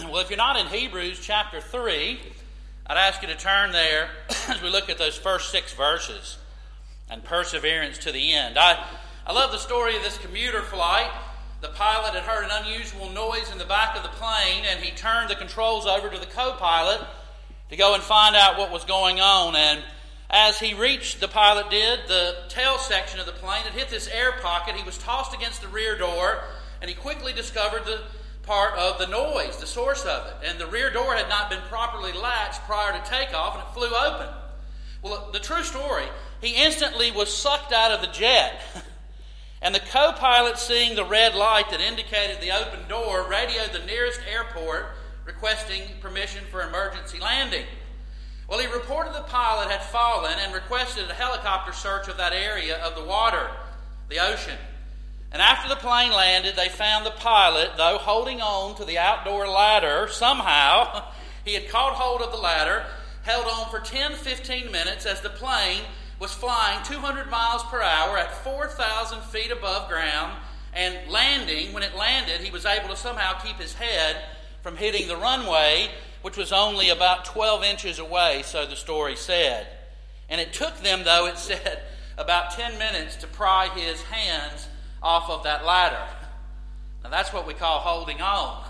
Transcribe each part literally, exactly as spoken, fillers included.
Well, if you're not in Hebrews chapter three, I'd ask you to turn there as we look at those first six verses and perseverance to the end. I, I love the story of this commuter flight. The pilot had heard an unusual noise in the back of the plane, and he turned the controls over to the co-pilot to go and find out what was going on. And as he reached, the pilot did, the tail section of the plane, it hit this air pocket. He was tossed against the rear door, and he quickly discovered the part of the noise, the source of it. And the rear door had not been properly latched prior to takeoff, and it flew open. Well, the true story, he instantly was sucked out of the jet. And the co-pilot, seeing the red light that indicated the open door, radioed the nearest airport requesting permission for emergency landing. Well, he reported the pilot had fallen and requested a helicopter search of that area of the water, the ocean. And after the plane landed, they found the pilot, though holding on to the outdoor ladder. Somehow, he had caught hold of the ladder, held on for ten to fifteen minutes as the plane was flying two hundred miles per hour at four thousand feet above ground, and landing. When it landed, he was able to somehow keep his head from hitting the runway, which was only about twelve inches away, so the story said. And it took them, though, it said, about ten minutes to pry his hands off of that ladder. Now that's what we call holding on.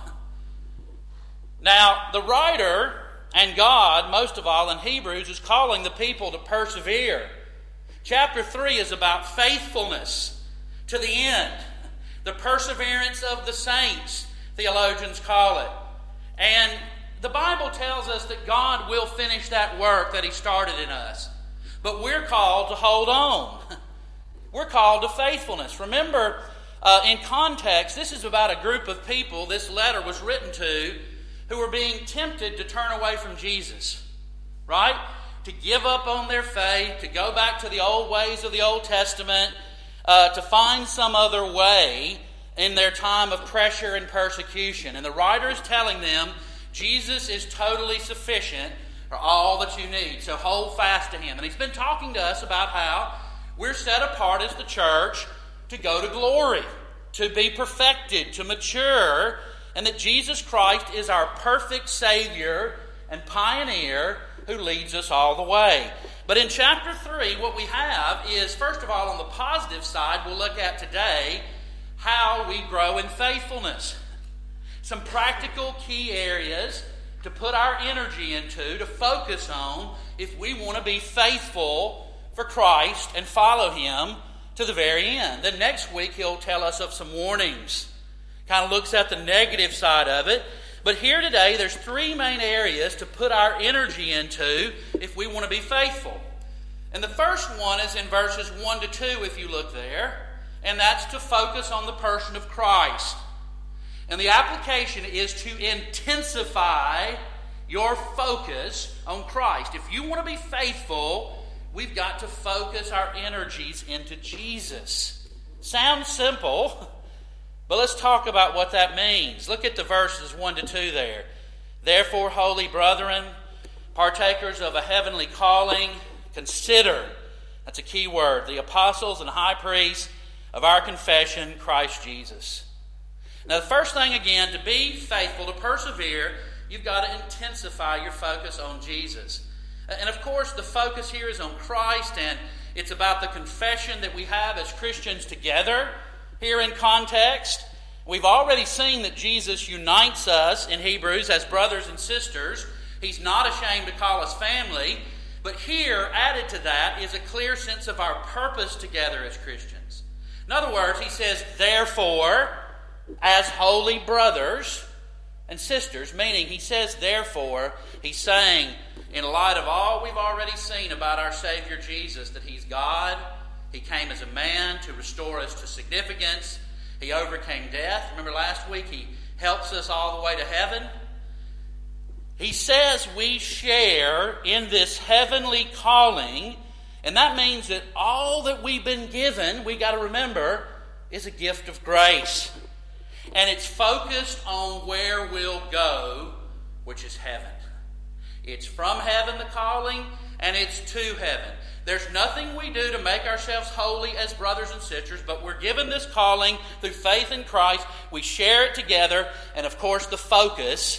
Now, the writer and God, most of all in Hebrews, is calling the people to persevere. Chapter three is about faithfulness to the end. The perseverance of the saints, theologians call it. And the Bible tells us that God will finish that work that He started in us. But we're called to hold on. We're called to faithfulness. Remember, uh, in context, this is about a group of people this letter was written to who were being tempted to turn away from Jesus. Right? To give up on their faith, to go back to the old ways of the Old Testament, uh, to find some other way in their time of pressure and persecution. And the writer is telling them, Jesus is totally sufficient for all that you need. So hold fast to Him. And He's been talking to us about how we're set apart as the church to go to glory, to be perfected, to mature, and that Jesus Christ is our perfect Savior and pioneer who leads us all the way. But in chapter three, what we have is, first of all, on the positive side, we'll look at today how we grow in faithfulness. Some practical key areas to put our energy into, to focus on, if we want to be faithful for Christ and follow Him to the very end. Then next week he'll tell us of some warnings. Kind of looks at the negative side of it. But here today there's three main areas to put our energy into if we want to be faithful. And the first one is in verses one to two if you look there. And that's to focus on the person of Christ. And the application is to intensify your focus on Christ. If you want to be faithful, we've got to focus our energies into Jesus. Sounds simple, but let's talk about what that means. Look at the verses one to two there. Therefore, holy brethren, partakers of a heavenly calling, consider, that's a key word, the apostles and high priests of our confession, Christ Jesus. Now, the first thing, again, to be faithful, to persevere, you've got to intensify your focus on Jesus. And, of course, the focus here is on Christ, and it's about the confession that we have as Christians together here in context. We've already seen that Jesus unites us in Hebrews as brothers and sisters. He's not ashamed to call us family. But here, added to that, is a clear sense of our purpose together as Christians. In other words, he says, therefore, as holy brothers and sisters, meaning he says therefore, he's saying, in light of all we've already seen about our Savior Jesus, that He's God, He came as a man to restore us to significance, He overcame death. Remember last week, He helps us all the way to heaven. He says we share in this heavenly calling, and that means that all that we've been given, we got to remember, is a gift of grace. And it's focused on where we'll go, which is heaven. It's from heaven, the calling, and it's to heaven. There's nothing we do to make ourselves holy as brothers and sisters, but we're given this calling through faith in Christ. We share it together, and of course the focus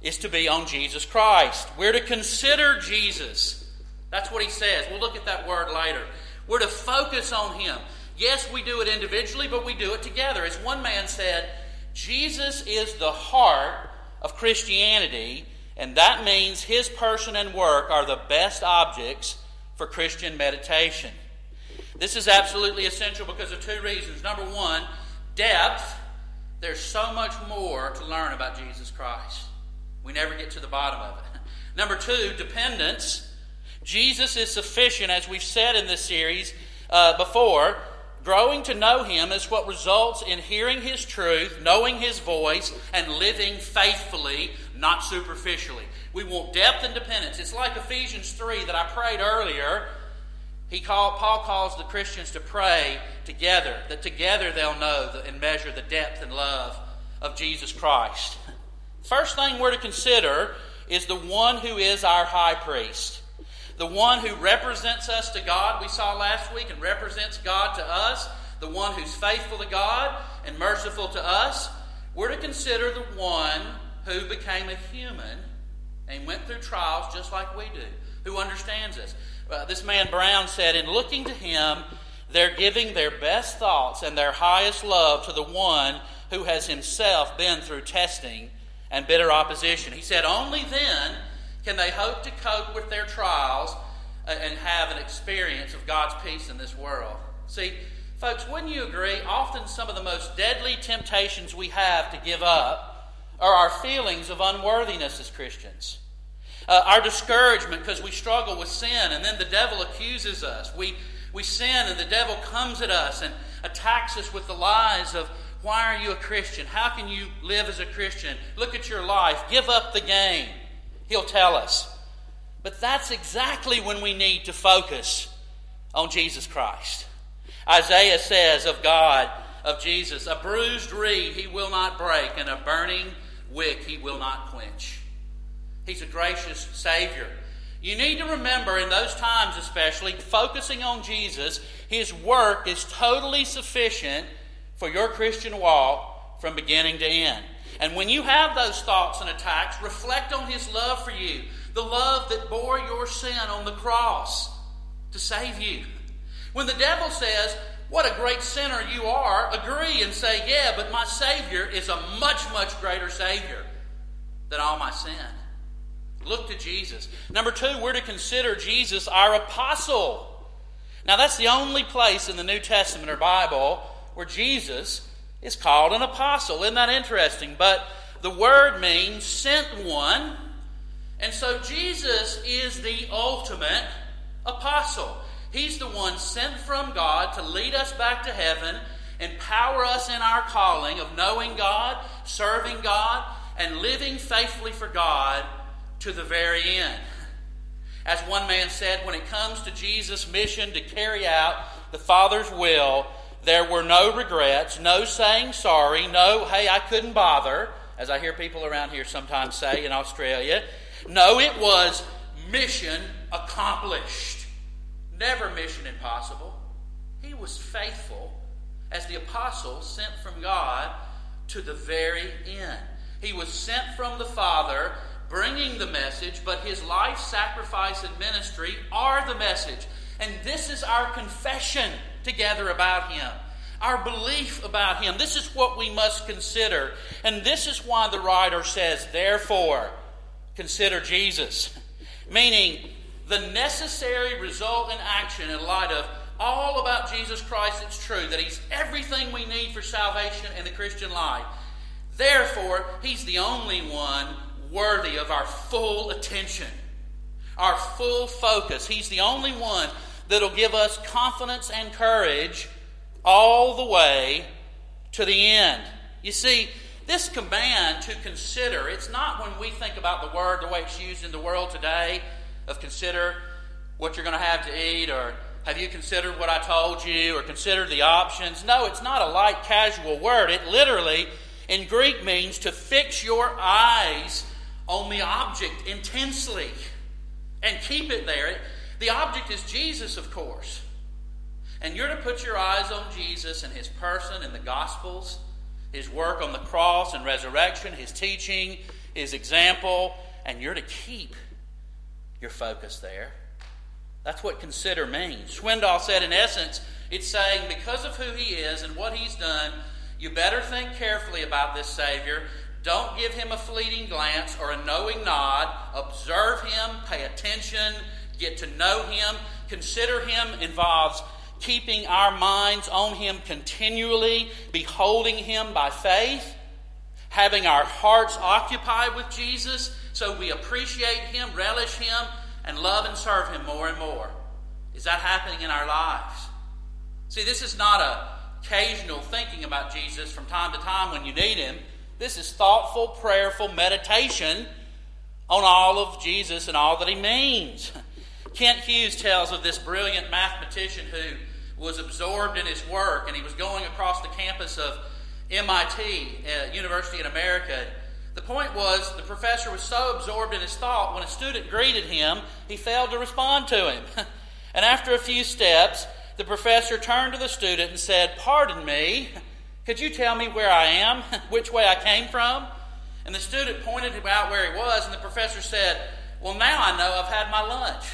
is to be on Jesus Christ. We're to consider Jesus. That's what he says. We'll look at that word later. We're to focus on him. Yes, we do it individually, but we do it together. As one man said, Jesus is the heart of Christianity, and that means his person and work are the best objects for Christian meditation. This is absolutely essential because of two reasons. Number one, depth. There's so much more to learn about Jesus Christ. We never get to the bottom of it. Number two, dependence. Jesus is sufficient, as we've said in this series uh, before. Growing to know him is what results in hearing his truth, knowing his voice, and living faithfully, not superficially. We want depth and dependence. It's like Ephesians three that I prayed earlier. He called, Paul calls the Christians to pray together, that together they'll know the, and measure the depth and love of Jesus Christ. First thing we're to consider is the one who is our high priest. The one who represents us to God, we saw last week, and represents God to us. The one who's faithful to God and merciful to us. We're to consider the one who became a human and went through trials just like we do, who understands us. Uh, this man Brown said, in looking to him, they're giving their best thoughts and their highest love to the one who has himself been through testing and bitter opposition. He said, only then can they hope to cope with their trials and have an experience of God's peace in this world. See, folks, wouldn't you agree? Often some of the most deadly temptations we have to give up are our feelings of unworthiness as Christians. Uh, our discouragement because we struggle with sin, and then the devil accuses us. We, we sin and the devil comes at us and attacks us with the lies of, why are you a Christian? How can you live as a Christian? Look at your life. Give up the game. He'll tell us. But that's exactly when we need to focus on Jesus Christ. Isaiah says of God, of Jesus, a bruised reed he will not break, and a burning wick he will not quench. He's a gracious Savior. You need to remember in those times especially, focusing on Jesus, his work is totally sufficient for your Christian walk from beginning to end. And when you have those thoughts and attacks, reflect on his love for you. The love that bore your sin on the cross to save you. When the devil says, what a great sinner you are, agree and say, yeah, but my Savior is a much, much greater Savior than all my sin. Look to Jesus. Number two, we're to consider Jesus our apostle. Now that's the only place in the New Testament or Bible where Jesus is called an apostle. Isn't that interesting? But the word means sent one. And so Jesus is the ultimate apostle. He's the one sent from God to lead us back to heaven, empower us in our calling of knowing God, serving God, and living faithfully for God to the very end. As one man said, when it comes to Jesus' mission to carry out the Father's will, there were no regrets, no saying sorry, no, hey, I couldn't bother, as I hear people around here sometimes say in Australia. No, it was mission accomplished. Never mission impossible. He was faithful as the apostle sent from God to the very end. He was sent from the Father, bringing the message, but his life, sacrifice, and ministry are the message. And this is our confession together about him. Our belief about him. This is what we must consider. And this is why the writer says, therefore, consider Jesus. Meaning, the necessary result in action in light of all about Jesus Christ. It's true that he's everything we need for salvation in the Christian life. Therefore, he's the only one worthy of our full attention, our full focus. He's the only one that'll give us confidence and courage all the way to the end. You see, this command to consider, it's not when we think about the word the way it's used in the world today, of consider what you're going to have to eat, or have you considered what I told you, or consider the options. No, it's not a light, casual word. It literally, in Greek, means to fix your eyes on the object intensely and keep it there. The object is Jesus, of course. And you're to put your eyes on Jesus and his person in the Gospels, his work on the cross and resurrection, his teaching, his example, and you're to keep your focus there. That's what consider means. Swindoll said, in essence, it's saying because of who he is and what he's done, you better think carefully about this Savior. Don't give him a fleeting glance or a knowing nod. Observe him, pay attention, get to know him. Consider him involves keeping our minds on him continually, beholding him by faith, having our hearts occupied with Jesus so we appreciate him, relish him, and love and serve him more and more. Is that happening in our lives? See, this is not a occasional thinking about Jesus from time to time when you need him. This is thoughtful, prayerful meditation on all of Jesus and all that he means. Kent Hughes tells of this brilliant mathematician who was absorbed in his work, and he was going across the campus of M I T, uh, University in America. The point was, the professor was so absorbed in his thought, when a student greeted him, he failed to respond to him. And after a few steps, the professor turned to the student and said, "Pardon me, could you tell me where I am, which way I came from?" And the student pointed out where he was, and the professor said, "Well, now I know I've had my lunch."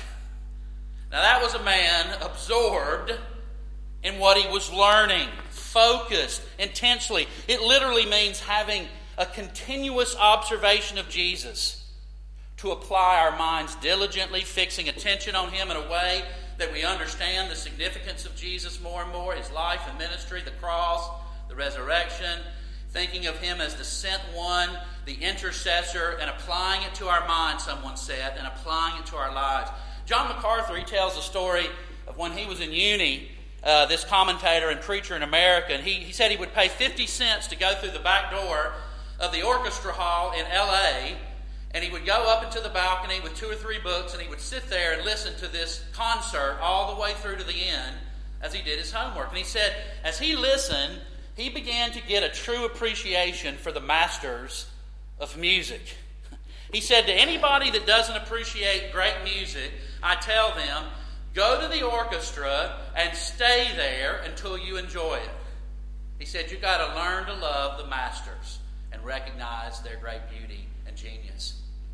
Now that was a man absorbed in what he was learning, focused intensely. It literally means having a continuous observation of Jesus, to apply our minds diligently, fixing attention on him in a way that we understand the significance of Jesus more and more, his life and ministry, the cross, the resurrection, thinking of him as the sent one, the intercessor, and applying it to our minds, someone said, and applying it to our lives. John MacArthur, he tells a story of when he was in uni, uh, this commentator and preacher in America, and he, he said he would pay fifty cents to go through the back door of the orchestra hall in L A, and he would go up into the balcony with two or three books, and he would sit there and listen to this concert all the way through to the end as he did his homework. And he said, as he listened, he began to get a true appreciation for the masters of music. He said, to anybody that doesn't appreciate great music, I tell them, go to the orchestra and stay there until you enjoy it. He said, you've got to learn to love the masters and recognize their great beauty and genius.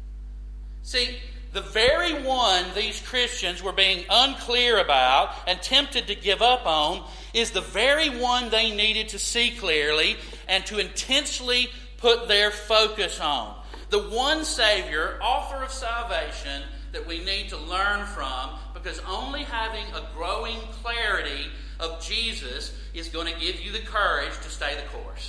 See, the very one these Christians were being unclear about and tempted to give up on is the very one they needed to see clearly and to intensely put their focus on. The one Savior, author of salvation, that we need to learn from, because only having a growing clarity of Jesus is going to give you the courage to stay the course.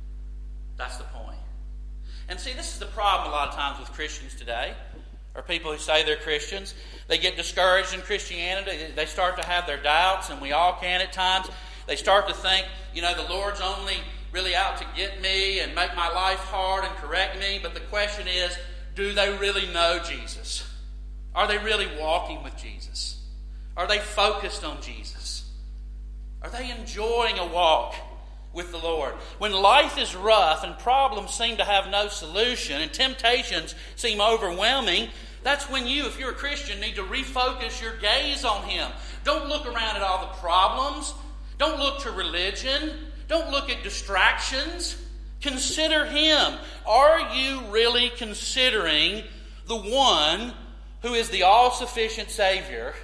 That's the point. And see, this is the problem a lot of times with Christians today, or people who say they're Christians. They get discouraged in Christianity. They start to have their doubts, and we all can at times. They start to think, you know, the Lord's only really out to get me and make my life hard and correct me. But the question is, do they really know Jesus? Are they really walking with Jesus? Are they focused on Jesus? Are they enjoying a walk with the Lord? When life is rough and problems seem to have no solution and temptations seem overwhelming, that's when you, if you're a Christian, need to refocus your gaze on Him. Don't look around at all the problems. Don't look to religion. Don't look at distractions. Consider Him. Are you really considering the one who is the all-sufficient Savior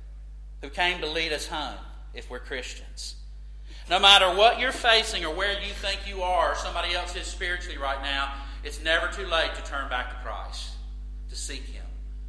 who came to lead us home if we're Christians? No matter what you're facing or where you think you are or somebody else is spiritually right now, it's never too late to turn back to Christ, to seek Him.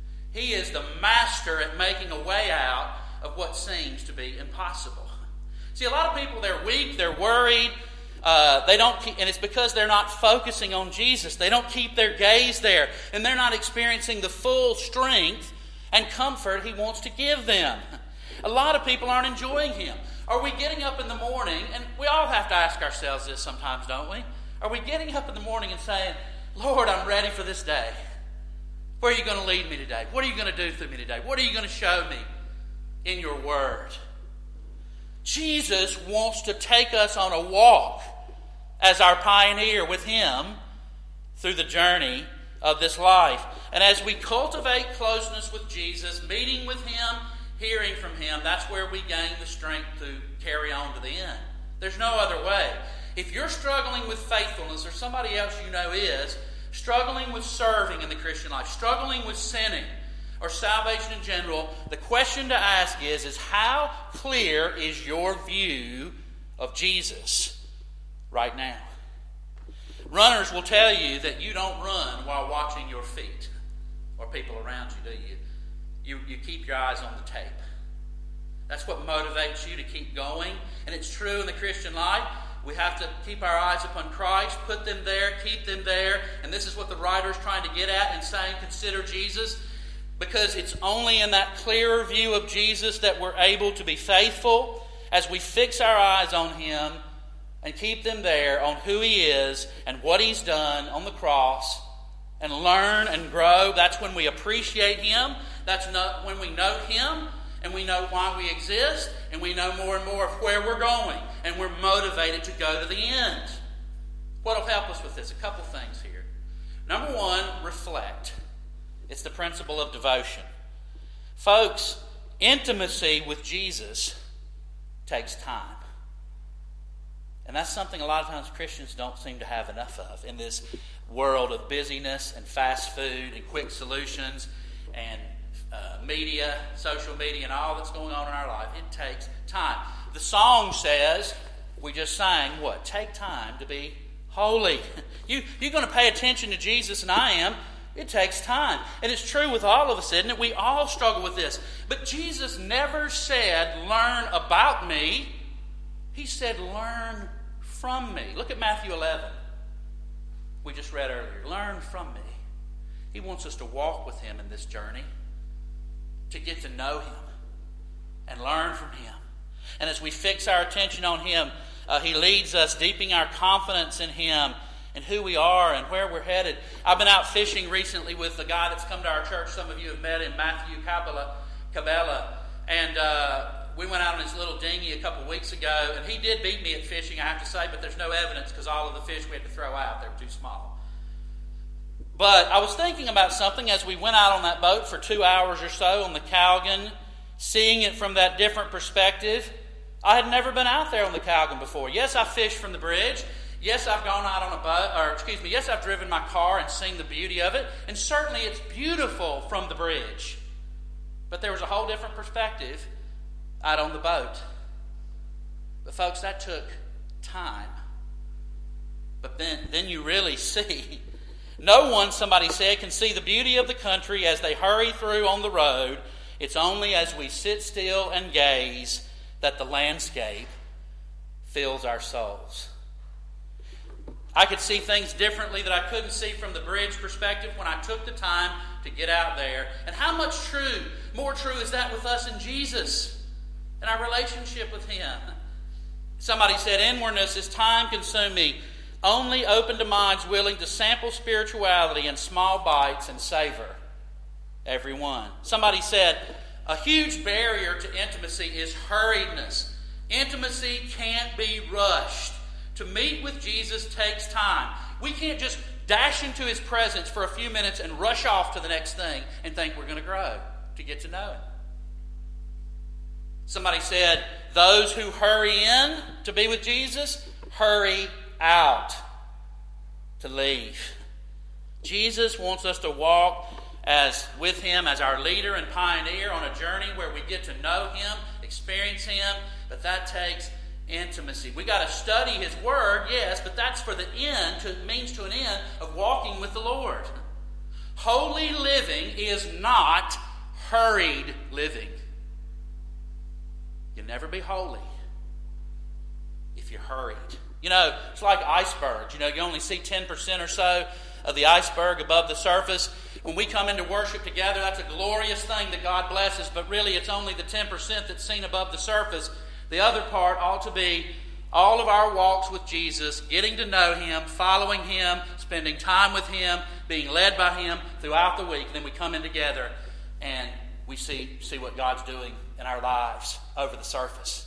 He is the master at making a way out of what seems to be impossible. See, a lot of people, they're weak, they're worried, uh, they don't keep, and it's because they're not focusing on Jesus. They don't keep their gaze there, and they're not experiencing the full strength and comfort He wants to give them. A lot of people aren't enjoying Him. Are we getting up in the morning, and we all have to ask ourselves this sometimes, don't we? Are we getting up in the morning and saying, Lord, I'm ready for this day. Where are you going to lead me today? What are you going to do through me today? What are you going to show me in your word? Jesus wants to take us on a walk as our pioneer with Him through the journey of this life. And as we cultivate closeness with Jesus, meeting with Him, hearing from Him, that's where we gain the strength to carry on to the end. There's no other way. If you're struggling with faithfulness, or somebody else you know is, struggling with serving in the Christian life, struggling with sinning, or salvation in general, the question to ask is, is how clear is your view of Jesus right now? Runners will tell you that you don't run while watching your feet or people around you, do you? You, you keep your eyes on the tape. That's what motivates you to keep going. And it's true in the Christian life. We have to keep our eyes upon Christ, put them there, keep them there. And this is what the writer is trying to get at in saying, consider Jesus. Because it's only in that clearer view of Jesus that we're able to be faithful as we fix our eyes on Him and keep them there on who He is and what He's done on the cross and learn and grow. That's when we appreciate Him. That's not when we know Him and we know why we exist and we know more and more of where we're going and we're motivated to go to the end. What will help us with this? A couple things here. Number one, reflect. It's the principle of devotion. Folks, intimacy with Jesus takes time. And that's something a lot of times Christians don't seem to have enough of in this world of busyness and fast food and quick solutions and uh, media, social media, and all that's going on in our life. It takes time. The song says, we just sang, what? Take time to be holy. You, you're going to pay attention to Jesus, and I am. It takes time. And it's true with all of us, isn't it? We all struggle with this. But Jesus never said, learn about me. He said, learn from me. Look at Matthew eleven. We just read earlier. Learn from me. He wants us to walk with Him in this journey, to get to know Him and learn from Him. And as we fix our attention on Him, uh, He leads us, deepening our confidence in Him and who we are and where we're headed. I've been out fishing recently with a guy that's come to our church. Some of you have met him, Matthew Cabela. Cabela. And uh, we went out on his little dinghy a couple weeks ago, and he did beat me at fishing, I have to say, but there's no evidence because all of the fish we had to throw out, they were too small. But I was thinking about something as we went out on that boat for two hours or so on the Calgon, seeing it from that different perspective. I had never been out there on the Calgon before. Yes, I fished from the bridge. Yes, I've gone out on a boat, or excuse me, yes, I've driven my car and seen the beauty of it. And certainly it's beautiful from the bridge. But there was a whole different perspective out on the boat. But folks, that took time. But then, then you really see. No one, somebody said, can see the beauty of the country as they hurry through on the road. It's only as we sit still and gaze that the landscape fills our souls. I could see things differently that I couldn't see from the bridge perspective when I took the time to get out there. And how much true, more true is that with us in Jesus and our relationship with Him? Somebody said, inwardness is time-consuming, only open to minds willing to sample spirituality in small bites and savor every one. Somebody said, a huge barrier to intimacy is hurriedness. Intimacy can't be rushed. To meet with Jesus takes time. We can't just dash into His presence for a few minutes and rush off to the next thing and think we're going to grow to get to know Him. Somebody said, those who hurry in to be with Jesus, hurry out to leave. Jesus wants us to walk as with Him as our leader and pioneer on a journey where we get to know Him, experience Him, but that takes intimacy. We got to study His Word, yes, but that's for the end, to, means to an end of walking with the Lord. Holy living is not hurried living. You'll never be holy if you're hurried. You know, it's like icebergs. You know, you only see ten percent or so of the iceberg above the surface. When we come into worship together, that's a glorious thing that God blesses, but really it's only the ten percent that's seen above the surface. The other part ought to be all of our walks with Jesus, getting to know Him, following Him, spending time with Him, being led by Him throughout the week. Then we come in together and we see, see what God's doing in our lives over the surface.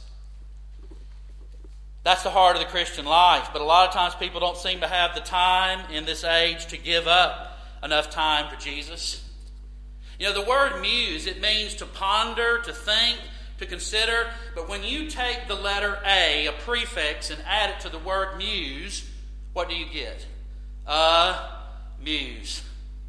That's the heart of the Christian life. But a lot of times people don't seem to have the time in this age to give up enough time for Jesus. You know, the word muse, it means to ponder, to think, to consider. But when you take the letter A, a prefix, and add it to the word muse, what do you get? A Muse.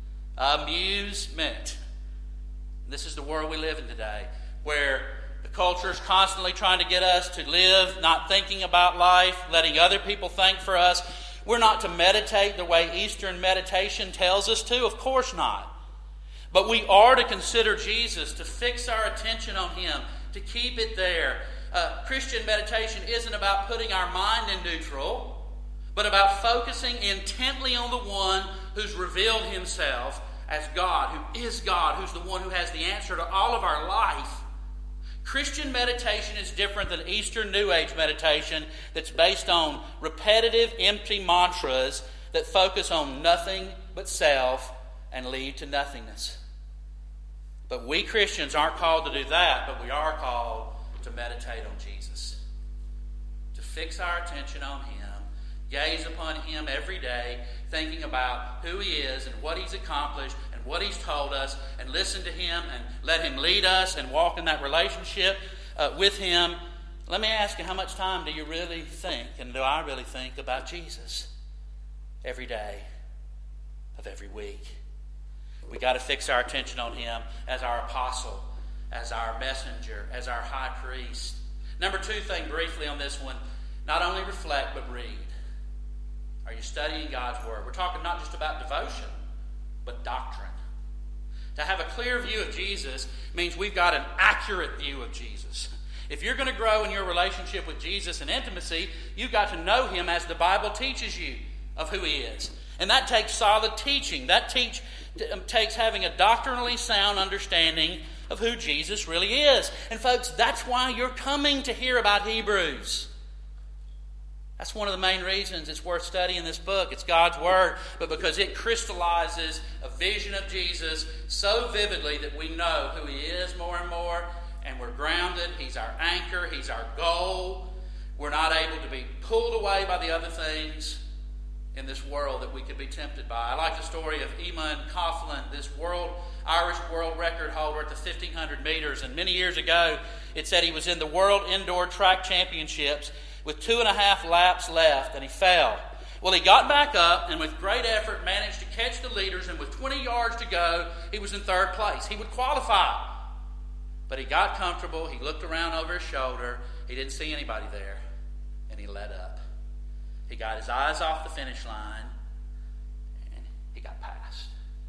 Amusement. This is the world we live in today, where the culture is constantly trying to get us to live not thinking about life, letting other people think for us. We're not to meditate the way Eastern meditation tells us to. Of course not. But we are to consider Jesus, to fix our attention on Him, to keep it there. Uh, Christian meditation isn't about putting our mind in neutral, but about focusing intently on the one who's revealed Himself as God, who is God, who's the one who has the answer to all of our life. Christian meditation is different than Eastern New Age meditation that's based on repetitive, empty mantras that focus on nothing but self and lead to nothingness. But we Christians aren't called to do that, but we are called to meditate on Jesus, to fix our attention on Him, gaze upon Him every day, thinking about who He is and what He's accomplished and what He's told us, and listen to Him and let Him lead us and walk in that relationship uh, with Him. Let me ask you, how much time do you really think, and do I really think about Jesus every day of every week? We got to fix our attention on Him as our apostle, as our messenger, as our high priest. Number two thing briefly on this one, not only reflect but read. Are you studying God's Word? We're talking not just about devotion, but doctrine. To have a clear view of Jesus means we've got an accurate view of Jesus. If you're going to grow in your relationship with Jesus and intimacy, you've got to know Him as the Bible teaches you of who He is. And that takes solid teaching. That teach, takes having a doctrinally sound understanding of who Jesus really is. And folks, that's why you're coming to hear about Hebrews. That's one of the main reasons it's worth studying this book. It's God's Word, but because it crystallizes a vision of Jesus so vividly that we know who He is more and more, and we're grounded. He's our anchor. He's our goal. We're not able to be pulled away by the other things in this world that we could be tempted by. I like the story of Eamon Coughlin, this world Irish world record holder at the fifteen hundred meters. And many years ago, it said he was in the World Indoor Track Championships with two and a half laps left, and he fell. Well, he got back up, and with great effort managed to catch the leaders, and with twenty yards to go, he was in third place. He would qualify. But he got comfortable, he looked around over his shoulder, he didn't see anybody there, and he let up. He got his eyes off the finish line, and he got past.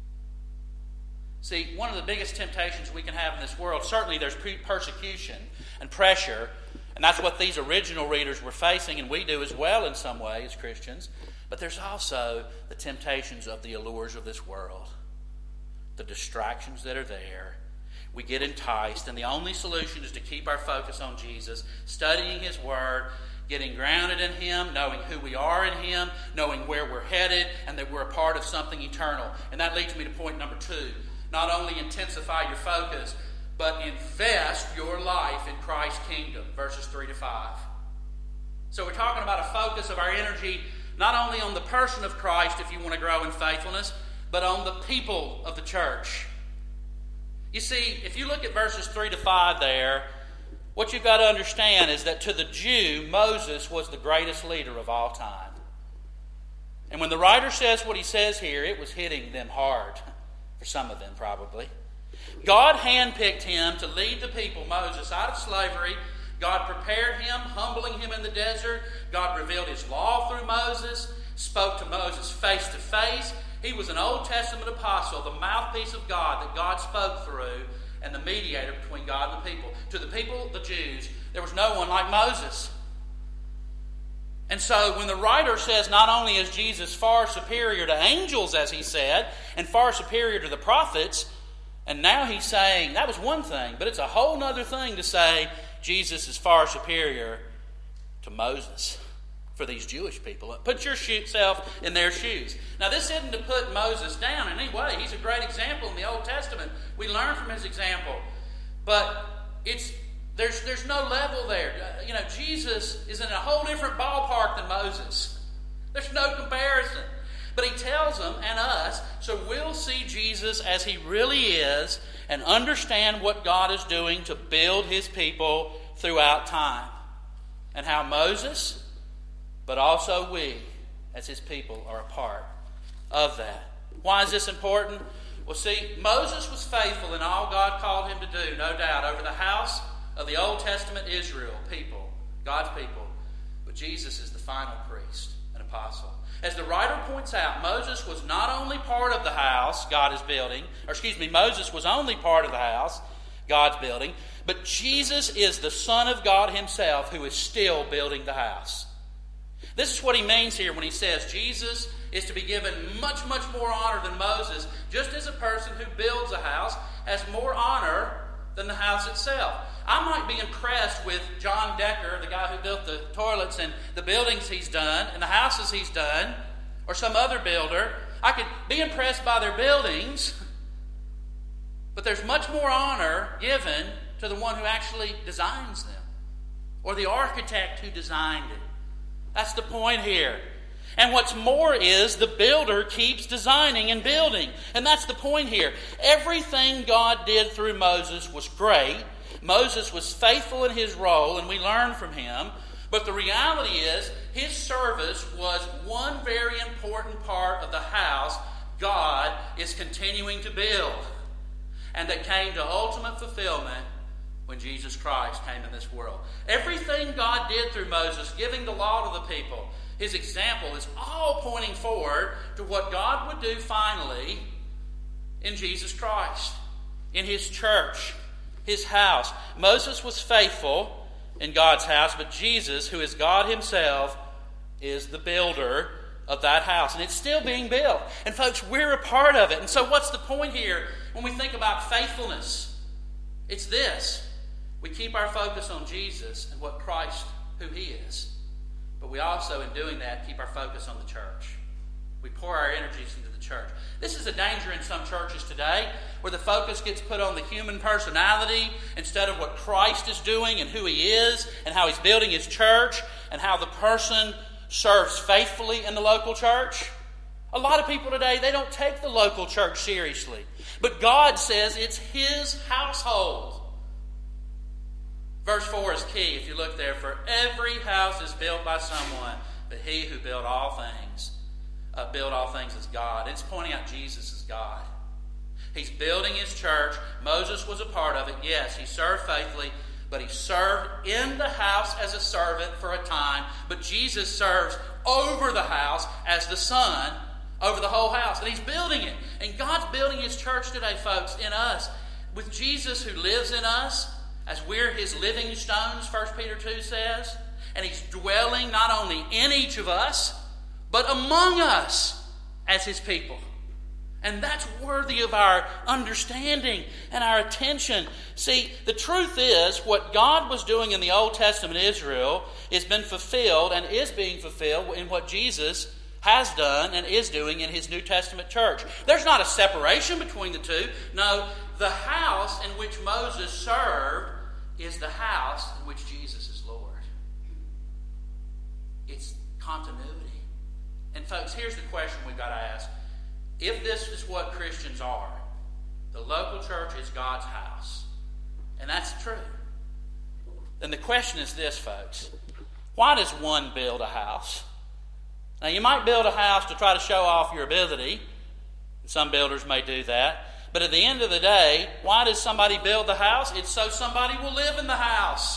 See, one of the biggest temptations we can have in this world, certainly there's persecution and pressure, and that's what these original readers were facing, and we do as well in some way as Christians. But there's also the temptations of the allures of this world, the distractions that are there. We get enticed, and the only solution is to keep our focus on Jesus, studying His Word, getting grounded in Him, knowing who we are in Him, knowing where we're headed, and that we're a part of something eternal. And that leads me to point number two. Not only intensify your focus, but invest your life in Christ's kingdom, verses three to five. So we're talking about a focus of our energy not only on the person of Christ, if you want to grow in faithfulness, but on the people of the church. You see, if you look at verses three to five there, what you've got to understand is that to the Jew, Moses was the greatest leader of all time. And when the writer says what he says here, it was hitting them hard. For some of them, probably. God handpicked him to lead the people, Moses, out of slavery. God prepared him, humbling him in the desert. God revealed His law through Moses, spoke to Moses face to face. He was an Old Testament apostle, the mouthpiece of God that God spoke through, and the mediator between God and the people. To the people, the Jews, there was no one like Moses. And so when the writer says not only is Jesus far superior to angels, as he said, and far superior to the prophets, and now he's saying that was one thing, but it's a whole other thing to say Jesus is far superior to Moses for these Jewish people. Put yourself in their shoes. Now, this isn't to put Moses down in any way. He's a great example in the Old Testament. We learn from his example. But it's there's there's no level there. You know, Jesus is in a whole different ballpark than Moses. There's no comparison. But he tells them and us, so we'll see Jesus as He really is and understand what God is doing to build His people throughout time. And how Moses, but also we, as His people, are a part of that. Why is this important? Well, see, Moses was faithful in all God called him to do, no doubt, over the house of the Old Testament Israel people, God's people. But Jesus is the final priest and apostle. As the writer points out, Moses was not only part of the house God is building, or excuse me, Moses was only part of the house God's building, but Jesus is the Son of God himself who is still building the house. This is what he means here when he says Jesus is to be given much, much more honor than Moses, just as a person who builds a house has more honor than the house itself. I might be impressed with John Decker, the guy who built the toilets and the buildings he's done and the houses he's done, or some other builder. I could be impressed by their buildings, but there's much more honor given to the one who actually designs them, or the architect who designed it. That's the point here. And what's more is the builder keeps designing and building. And that's the point here. Everything God did through Moses was great. Moses was faithful in his role, and we learn from him. But the reality is, his service was one very important part of the house God is continuing to build, and that came to ultimate fulfillment when Jesus Christ came in this world. Everything God did through Moses, giving the law to the people, his example, is all pointing forward to what God would do finally in Jesus Christ, in his church, his house. Moses was faithful in God's house, but Jesus, who is God himself, is the builder of that house. And it's still being built. And folks, we're a part of it. And so what's the point here when we think about faithfulness? It's this. We keep our focus on Jesus and what Christ, who he is. But we also, in doing that, keep our focus on the church. We pour our energies into the church. This is a danger in some churches today, where the focus gets put on the human personality instead of what Christ is doing and who he is and how he's building his church and how the person serves faithfully in the local church. A lot of people today, they don't take the local church seriously. But God says it's his household. Verse four is key, if you look there. For every house is built by someone, but he who built all things, uh, built all things is God. It's pointing out Jesus as God. He's building his church. Moses was a part of it. Yes, he served faithfully, but he served in the house as a servant for a time. But Jesus serves over the house as the Son over the whole house. And he's building it. And God's building his church today, folks, in us. With Jesus who lives in us, as we're his living stones, First Peter two says. And he's dwelling not only in each of us, but among us as his people. And that's worthy of our understanding and our attention. See, the truth is, what God was doing in the Old Testament Israel has been fulfilled and is being fulfilled in what Jesus has done and is doing in his New Testament church. There's not a separation between the two. No, the house in which Moses served is the house in which Jesus is Lord. It's continuity. And folks, here's the question we've got to ask. If this is what Christians are, the local church is God's house, and that's true, then the question is this, folks. Why does one build a house? Now, you might build a house to try to show off your ability. Some builders may do that. But at the end of the day, why does somebody build the house? It's so somebody will live in the house.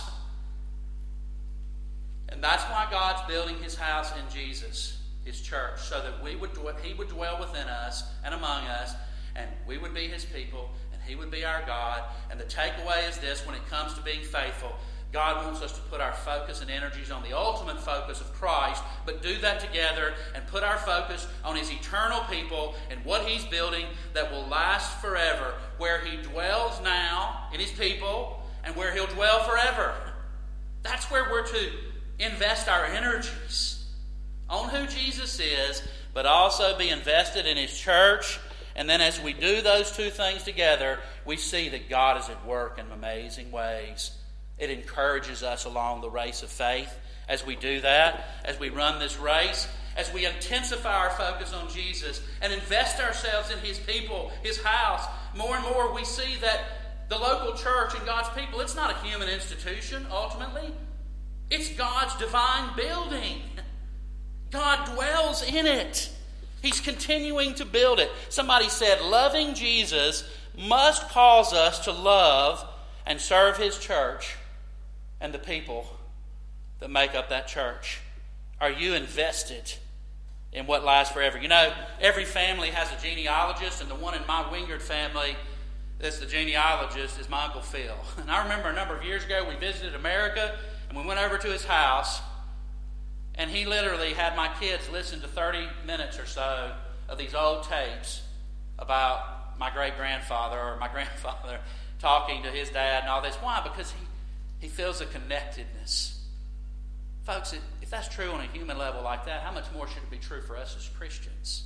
And that's why God's building his house in Jesus, his church, so that we would he would dwell within us and among us, and we would be his people, and he would be our God. And the takeaway is this: when it comes to being faithful, God wants us to put our focus and energies on the ultimate focus of Christ, but do that together and put our focus on his eternal people and what he's building that will last forever, where he dwells now in his people and where he'll dwell forever. That's where we're to invest our energies, on who Jesus is, but also be invested in his church. And then as we do those two things together, we see that God is at work in amazing ways. It encourages us along the race of faith as we do that, as we run this race, as we intensify our focus on Jesus and invest ourselves in his people, his house. More and more we see that the local church and God's people, it's not a human institution, ultimately. It's God's divine building. God dwells in it. He's continuing to build it. Somebody said, loving Jesus must cause us to love and serve His church and the people that make up that church. Are you invested in what lies forever? You know, every family has a genealogist, and the one in my Wingard family that's the genealogist is my Uncle Phil. And I remember a number of years ago we visited America, and we went over to his house, and he literally had my kids listen to thirty minutes or so of these old tapes about my great-grandfather or my grandfather talking to his dad and all this. Why? Because he, he feels a connectedness. Folks, if that's true on a human level like that, how much more should it be true for us as Christians?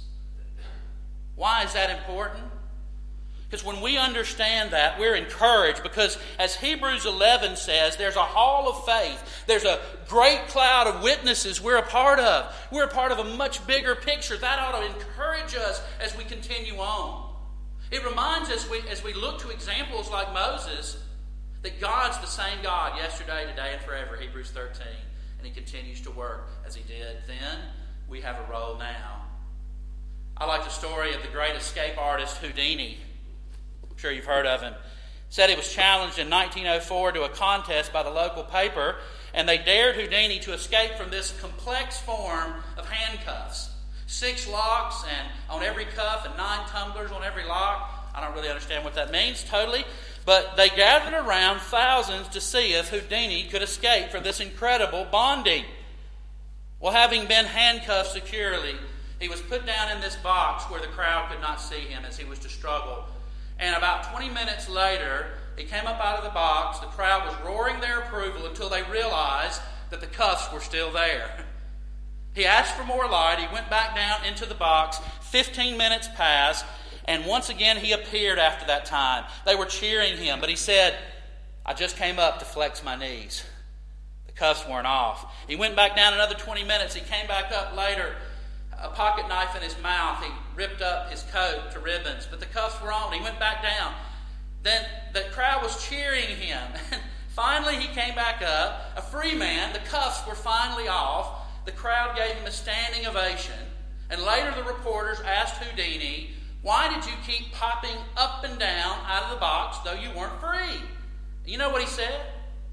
Why is that important? Because when we understand that, we're encouraged, because as Hebrews eleven says, there's a hall of faith. There's a great cloud of witnesses we're a part of. We're a part of a much bigger picture. That ought to encourage us as we continue on. It reminds us, we, as we look to examples like Moses, that God's the same God yesterday, today, and forever, Hebrews thirteen. And He continues to work as He did then. We have a role now. I like the story of the great escape artist Houdini. I'm sure you've heard of him. Said he was challenged in nineteen oh four to a contest by the local paper, and they dared Houdini to escape from this complex form of handcuffs. Six locks and on every cuff and nine tumblers on every lock. I don't really understand what that means totally. But they gathered around thousands to see if Houdini could escape from this incredible bonding. Well, having been handcuffed securely, he was put down in this box where the crowd could not see him as he was to struggle. And about twenty minutes later, he came up out of the box. The crowd was roaring their approval until they realized that the cuffs were still there. He asked for more light. He went back down into the box. Fifteen minutes passed, and once again he appeared after that time. They were cheering him, but he said, I just came up to flex my knees. The cuffs weren't off. He went back down another twenty minutes. He came back up later, a pocket knife in his mouth. He ripped up his coat to ribbons, but the cuffs were on. He went back down. Then the crowd was cheering him. Finally he came back up, a free man. The cuffs were finally off. The crowd gave him a standing ovation. And later the reporters asked Houdini, why did you keep popping up and down out of the box though you weren't free? You know what he said?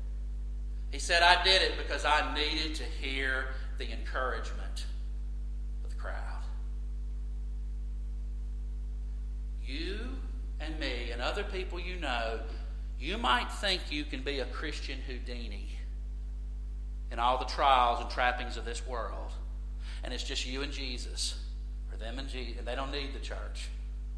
He said, I did it because I needed to hear the encouragement of the crowd. You and me and other people you know, you might think you can be a Christian Houdini in all the trials and trappings of this world. And it's just you and Jesus, or them and Jesus, and they don't need the church.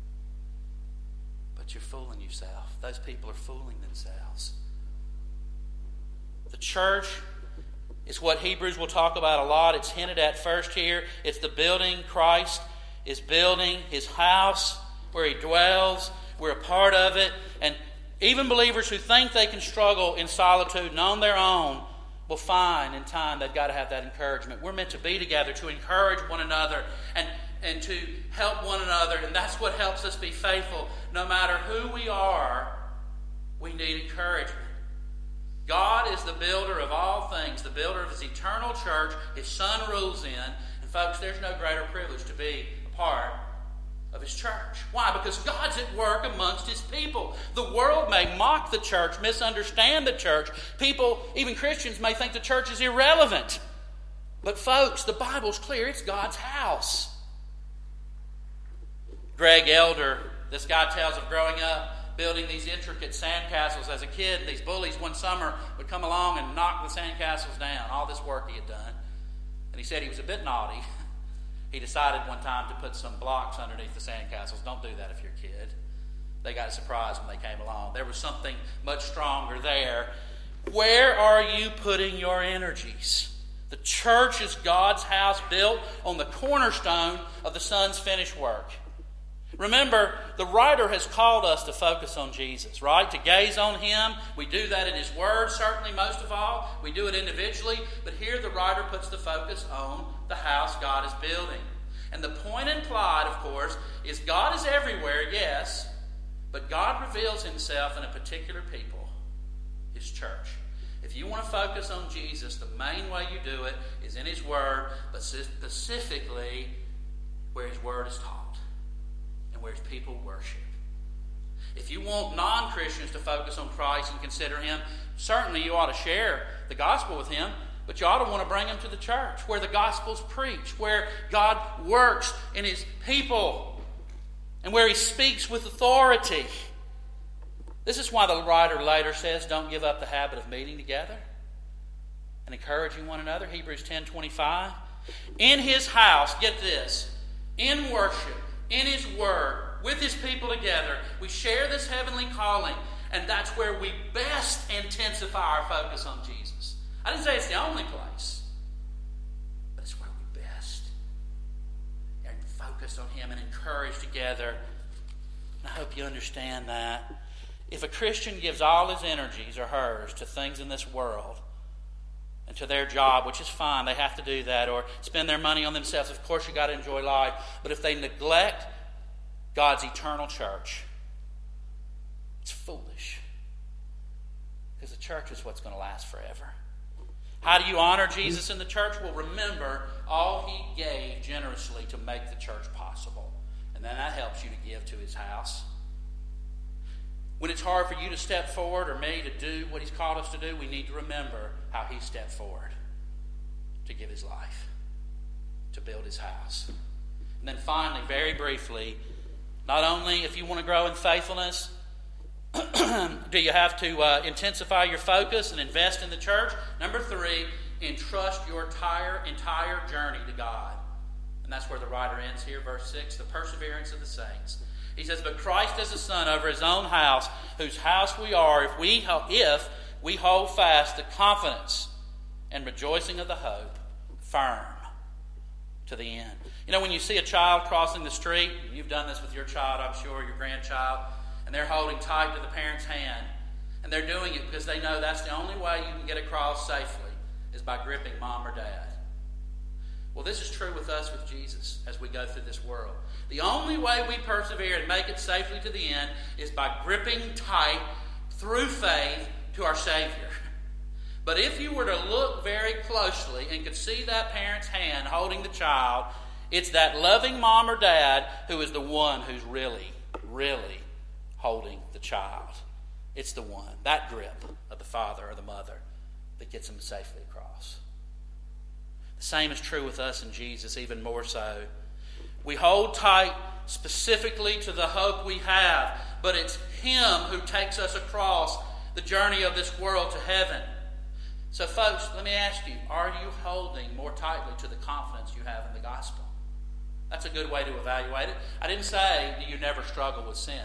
But you're fooling yourself. Those people are fooling themselves. The church is what Hebrews will talk about a lot. It's hinted at first here. It's the building Christ is building, His house where He dwells. We're a part of it. And even believers who think they can struggle in solitude and on their own will find in time they've got to have that encouragement. We're meant to be together, to encourage one another and, and to help one another. And that's what helps us be faithful. No matter who we are, we need encouragement. God is the builder of all things, the builder of His eternal church. His Son rules in. And folks, there's no greater privilege to be a part of His church. Why? Because God's at work amongst His people. The world may mock the church, misunderstand the church. People, even Christians, may think the church is irrelevant. But folks, the Bible's clear. It's God's house. Greg Elder, this guy tells of growing up, building these intricate sandcastles as a kid. These bullies one summer would come along and knock the sandcastles down. All this work he had done. And he said he was a bit naughty. He decided one time to put some blocks underneath the sandcastles. Don't do that if you're a kid. They got surprised when they came along. There was something much stronger there. Where are you putting your energies? The church is God's house built on the cornerstone of the Son's finished work. Remember, the writer has called us to focus on Jesus, right? To gaze on Him. We do that in His Word, certainly most of all. We do it individually. But here the writer puts the focus on the house God is building. And the point implied, of course, is God is everywhere, yes, but God reveals Himself in a particular people, His church. If you want to focus on Jesus, the main way you do it is in His Word, but specifically where His Word is taught and where His people worship. If you want non-Christians to focus on Christ and consider Him, certainly you ought to share the gospel with Him, but you ought to want to bring them to the church where the gospel's preached, where God works in His people, and where He speaks with authority. This is why the writer later says, don't give up the habit of meeting together and encouraging one another. Hebrews ten twenty-five. In His house, get this, in worship, in His Word, with His people together, we share this heavenly calling, and that's where we best intensify our focus on Jesus. I didn't say it's the only place, but it's where we best are focused on Him and encouraged together. And I hope you understand that. If a Christian gives all his energies or hers to things in this world and to their job, which is fine, they have to do that, or spend their money on themselves, of course you've got to enjoy life. But if they neglect God's eternal church, it's foolish. Because the church is what's going to last forever. How do you honor Jesus in the church? Well, remember all He gave generously to make the church possible. And then that helps you to give to His house. When it's hard for you to step forward or me to do what He's called us to do, we need to remember how He stepped forward to give His life, to build His house. And then finally, very briefly, not only if you want to grow in faithfulness, do you have to uh, intensify your focus and invest in the church? Number three, entrust your entire, entire journey to God. And that's where the writer ends here, verse six, the perseverance of the saints. He says, but Christ as a son over His own house, whose house we are, if we, if we hold fast the confidence and rejoicing of the hope firm to the end. You know, when you see a child crossing the street, you've done this with your child, I'm sure, your grandchild, and they're holding tight to the parent's hand, and they're doing it because they know that's the only way you can get across safely is by gripping mom or dad. Well, this is true with us with Jesus as we go through this world. The only way we persevere and make it safely to the end is by gripping tight through faith to our Savior. But if you were to look very closely and could see that parent's hand holding the child, it's that loving mom or dad who is the one who's really, really holding the child. It's the one, that grip of the father or the mother that gets them safely across. The same is true with us and Jesus, even more so. We hold tight specifically to the hope we have, but it's Him who takes us across the journey of this world to heaven. So folks, let me ask you, are you holding more tightly to the confidence you have in the gospel? That's a good way to evaluate it. I didn't say that you never struggle with sin,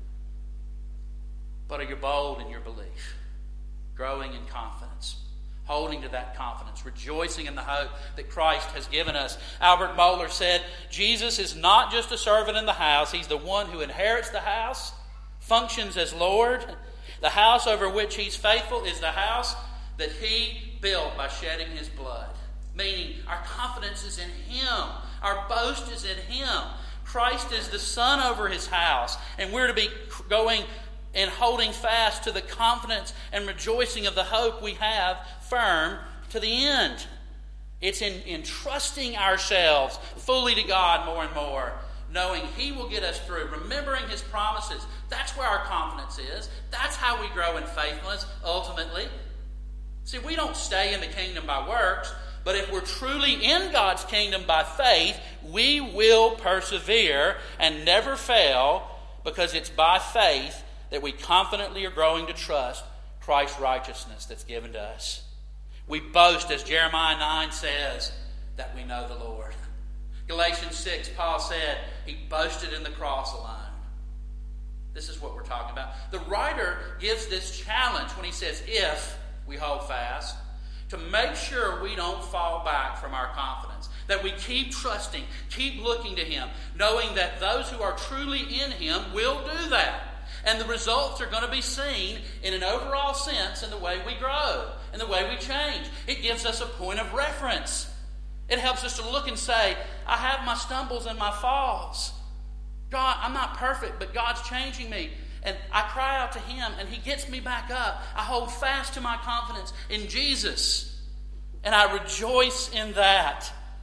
but are you bold in your belief, growing in confidence, holding to that confidence, rejoicing in the hope that Christ has given us? Albert Mohler said, Jesus is not just a servant in the house. He's the one who inherits the house, functions as Lord. The house over which He's faithful is the house that He built by shedding His blood. Meaning, our confidence is in Him. Our boast is in Him. Christ is the Son over His house. And we're to be going and holding fast to the confidence and rejoicing of the hope we have firm to the end. It's in entrusting ourselves fully to God more and more, knowing He will get us through, remembering His promises. That's where our confidence is. That's how we grow in faithfulness, ultimately. See, we don't stay in the kingdom by works, but if we're truly in God's kingdom by faith, we will persevere and never fail, because it's by faith that we confidently are growing to trust Christ's righteousness that's given to us. We boast, as Jeremiah nine says, that we know the Lord. Galatians six, Paul said he boasted in the cross alone. This is what we're talking about. The writer gives this challenge when he says, if we hold fast, to make sure we don't fall back from our confidence, that we keep trusting, keep looking to Him, knowing that those who are truly in Him will do that. And the results are going to be seen in an overall sense in the way we grow, in the way we change. It gives us a point of reference. It helps us to look and say, I have my stumbles and my falls. God, I'm not perfect, but God's changing me. And I cry out to Him, and He gets me back up. I hold fast to my confidence in Jesus. And I rejoice in that.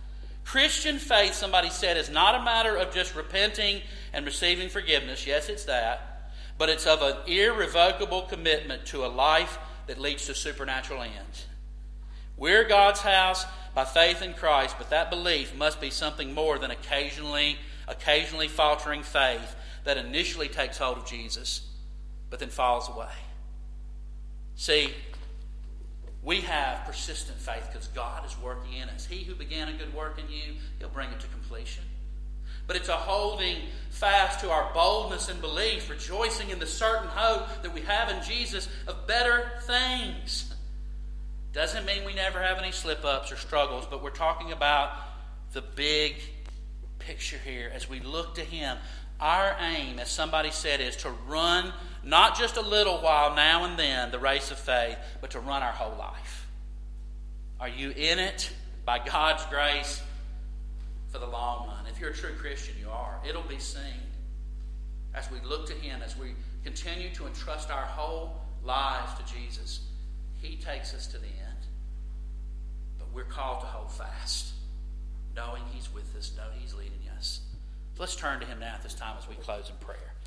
Christian faith, somebody said, is not a matter of just repenting and receiving forgiveness. Yes, it's that. But it's of an irrevocable commitment to a life that leads to supernatural ends. We're God's house by faith in Christ, but that belief must be something more than occasionally, occasionally faltering faith that initially takes hold of Jesus, but then falls away. See, we have persistent faith because God is working in us. He who began a good work in you, He'll bring it to completion. But it's a holding fast to our boldness and belief, rejoicing in the certain hope that we have in Jesus of better things. Doesn't mean we never have any slip-ups or struggles, but we're talking about the big picture here as we look to Him. Our aim, as somebody said, is to run not just a little while now and then, the race of faith, but to run our whole life. Are you in it by God's grace for the long run? If you're a true Christian, you are. It'll be seen as we look to Him, as we continue to entrust our whole lives to Jesus. He takes us to the end. But we're called to hold fast, knowing He's with us, knowing He's leading us. Let's turn to Him now at this time as we close in prayer.